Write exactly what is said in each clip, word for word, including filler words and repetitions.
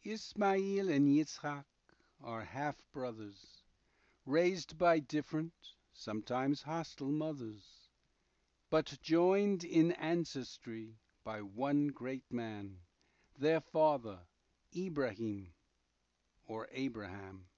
Ismail and Yitzhak are half brothers, raised by different, sometimes hostile mothers, but joined in ancestry by one great man, their father, Ibrahim, or Abraham.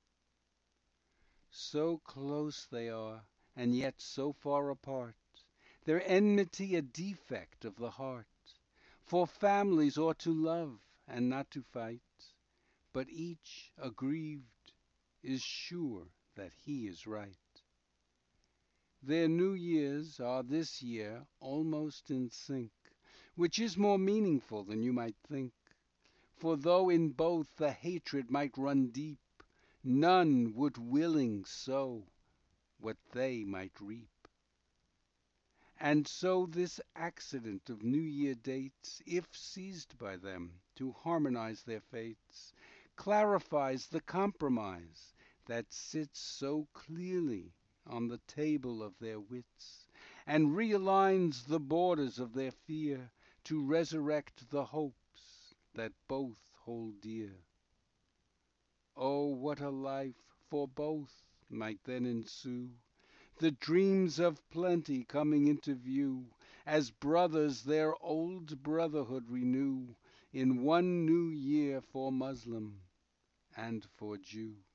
So close they are, and yet so far apart, their enmity a defect of the heart. For families ought to love and not to fight, but each, aggrieved, is sure that he is right. Their New Years are this year almost in sync, which is more meaningful than you might think. For though in both the hatred might run deep, none would willing sow what they might reap. And so this accident of New Year dates, if seized by them to harmonize their fates, clarifies the compromise that sits so clearly on the table of their wits, and realigns the borders of their fear to resurrect the hopes that both hold dear. Oh, what a life for both might then ensue! The dreams of plenty coming into view, As brothers their old brotherhood renew In one new year for Moslem and for Jew.